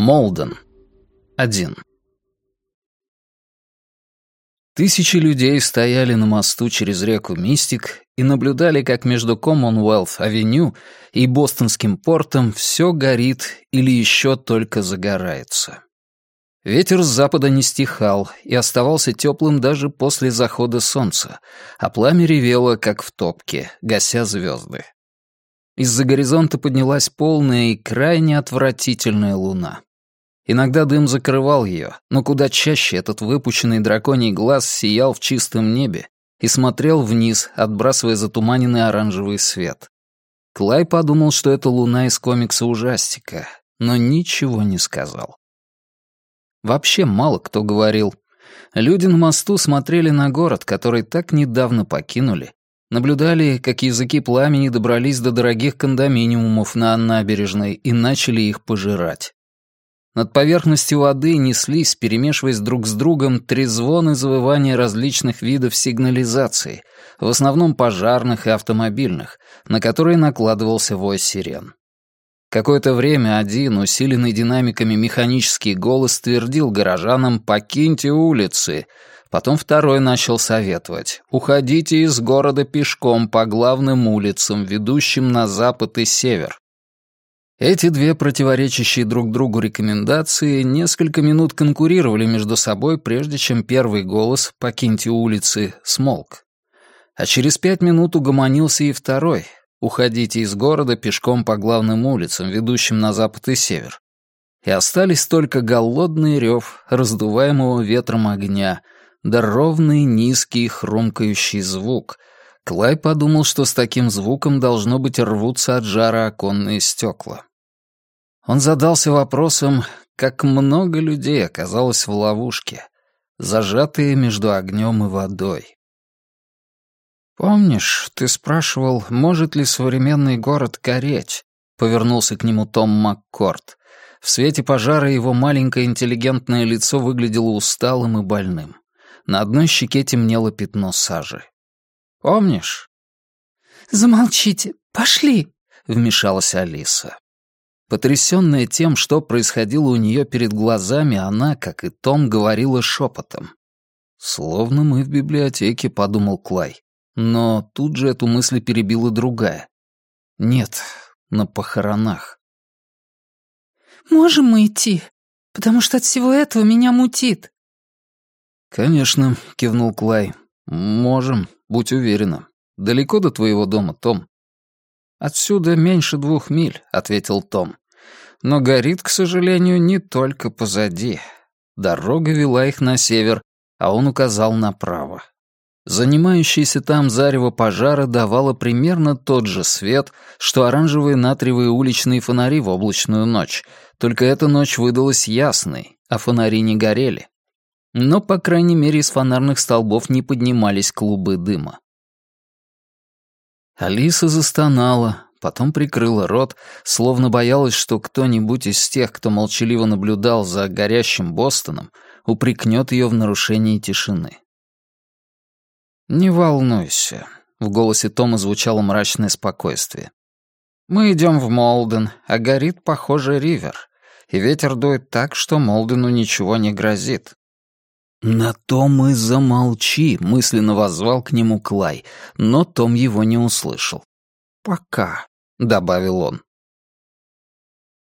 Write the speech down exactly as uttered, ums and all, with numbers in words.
Молден. Один. Тысячи людей стояли на мосту через реку Мистик и наблюдали, как между Коммонуэльт-авеню и Бостонским портом все горит или еще только загорается. Ветер с запада не стихал и оставался теплым даже после захода солнца, а пламя ревело, как в топке, гася звезды. Из-за горизонта поднялась полная и крайне отвратительная луна. Иногда дым закрывал ее, но куда чаще этот выпученный драконий глаз сиял в чистом небе и смотрел вниз, отбрасывая затуманенный оранжевый свет. Клай подумал, что это луна из комикса ужастика, но ничего не сказал. Вообще мало кто говорил. Люди на мосту смотрели на город, который так недавно покинули, наблюдали, как языки пламени добрались до дорогих кондоминиумов на набережной и начали их пожирать. Над поверхностью воды неслись, перемешиваясь друг с другом, трезвоны завывания различных видов сигнализации, в основном пожарных и автомобильных, на которые накладывался вой сирен. Какое-то время один, усиленный динамиками механический голос твердил горожанам «покиньте улицы», потом второй начал советовать «уходите из города пешком по главным улицам, ведущим на запад и север». Эти две противоречащие друг другу рекомендации несколько минут конкурировали между собой, прежде чем первый голос «покиньте улицы» смолк. А через пять минут угомонился и второй «уходите из города пешком по главным улицам, ведущим на запад и север». И остались только голодный рев раздуваемого ветром огня, да ровный низкий хрумкающий звук. Клай подумал, что с таким звуком должно быть рвутся от жара оконные стекла. Он задался вопросом, как много людей оказалось в ловушке, зажатые между огнем и водой. «Помнишь, ты спрашивал, может ли современный город гореть?» — повернулся к нему Том Маккорд. В свете пожара его маленькое интеллигентное лицо выглядело усталым и больным. На одной щеке темнело пятно сажи. «Помнишь?» «Замолчите, пошли!» — вмешалась Алиса. Потрясённая тем, что происходило у неё перед глазами, она, как и Том, говорила шепотом. «Словно мы в библиотеке», — подумал Клай. Но тут же эту мысль перебила другая. «Нет, на похоронах». «Можем мы идти? Потому что от всего этого меня мутит». «Конечно», — кивнул Клай. «Можем, будь уверена. Далеко до твоего дома, Том?» «Отсюда меньше двух миль», — ответил Том. «Но горит, к сожалению, не только позади. Дорога вела их на север, а он указал направо. Занимающееся там зарево пожара давало примерно тот же свет, что оранжевые натриевые уличные фонари в облачную ночь, только эта ночь выдалась ясной, а фонари не горели. Но, по крайней мере, из фонарных столбов не поднимались клубы дыма. Алиса застонала, потом прикрыла рот, словно боялась, что кто-нибудь из тех, кто молчаливо наблюдал за горящим Бостоном, упрекнет ее в нарушении тишины. «Не волнуйся», — в голосе Тома звучало мрачное спокойствие. «Мы идем в Молден, а горит, похоже, Ривер, и ветер дует так, что Молдену ничего не грозит». «На том и замолчи», — мысленно воззвал к нему Клай, но Том его не услышал. «Пока», — добавил он.